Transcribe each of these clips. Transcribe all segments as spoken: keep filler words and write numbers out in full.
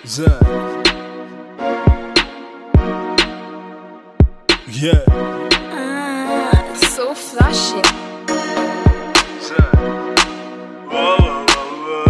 Zed. Yeah. Ah, so flashy. Zed. Whoa, whoa, whoa,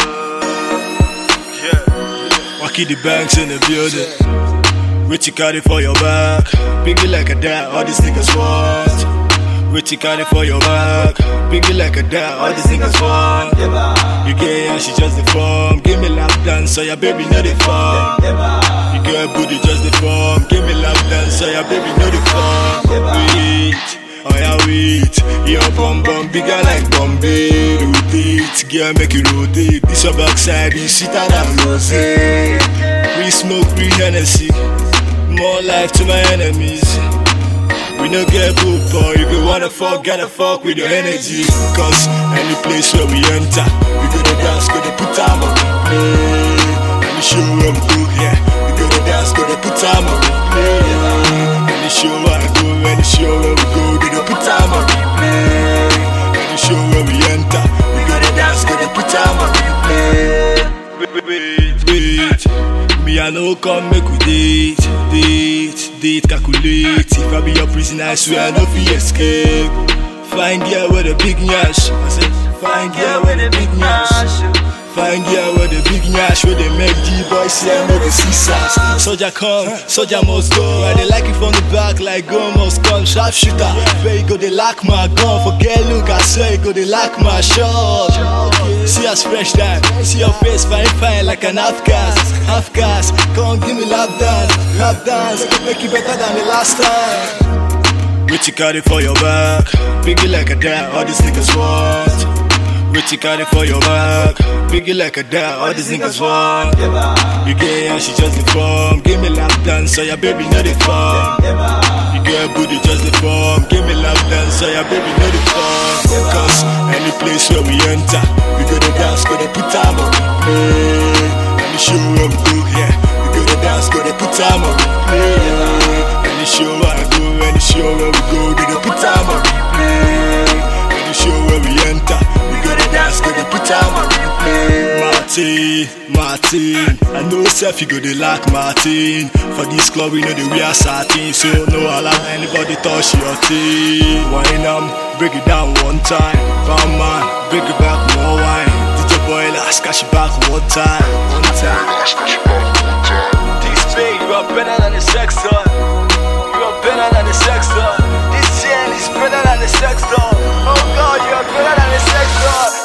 whoa. Yeah. Wacky the banks in the building. Richie got it for your back. Biggie like a dad, all these niggas want. Richie got it for your back. Biggie like a dad, all these niggas want. You gay and she just the form. Give me lap dance, so your baby know the form. You get booty just the form. Give me lap dance, so your baby know the form. Wait, oh yeah wait. Your bum bum bigger like Bombay. Rotate, girl make you rotate. This your backside, you sit down and rose. Free smoke, free Hennessy. More life to my enemies. We no get book, boy. If you wanna fuck, gotta fuck with your energy. Cause any place where we enter, we go to dance, go to put time on play. Any show where we go, yeah. We go to dance, go to put time on play. Any show where I go, any show where we go, go to put time on play. Any show where we enter, we go to dance, go to put time on play. Wait, wait, wait. Me I no come make we date, date, date, calculate. If I be your prisoner, I swear I no fit escape. Fine girl with a big nyash. I said, fine girl with a big nyash. Fine girl with a big nyash. Where they make G-boys say I know the C-Sass. Soldier come, soldier must go. I they like it from the back like gun must come. Sharp shooter, where you go they lock my gun. Forget look, I swear you go they lock my shot. See us fresh time, see your face fine fine like an half gas, half gas. Come give me lap dance, lap dance. Make it better than the last time. Richie got it for your back, biggie like a dad, all these niggas want. Richie got it for your back, biggie like a dad, all these niggas want. You gay and she just the form. Give me lap dance, so your baby know the form. You get booty just the form. Give me lap dance, so your baby know the form. Cause any place where we enter, we go to dance, go to put time on play. Any show where we go, yeah. We go to dance, go to put time on play. Any show where I go, any show where we go, go to put time on play. Any show where we enter, we go to dance, go to put time on play. Martin, Martin, I know self you go to like Martin. For this club we know the real satin, so no allow anybody touch your team. Wine um, break it down one time. Bam man, break it back more wine. D J Boiler, scash it back one time. One time. This babe, you are better than the sex doll. You are better than the sex doll. This chain is better than the sex doll. Oh God, you are better than the sex doll.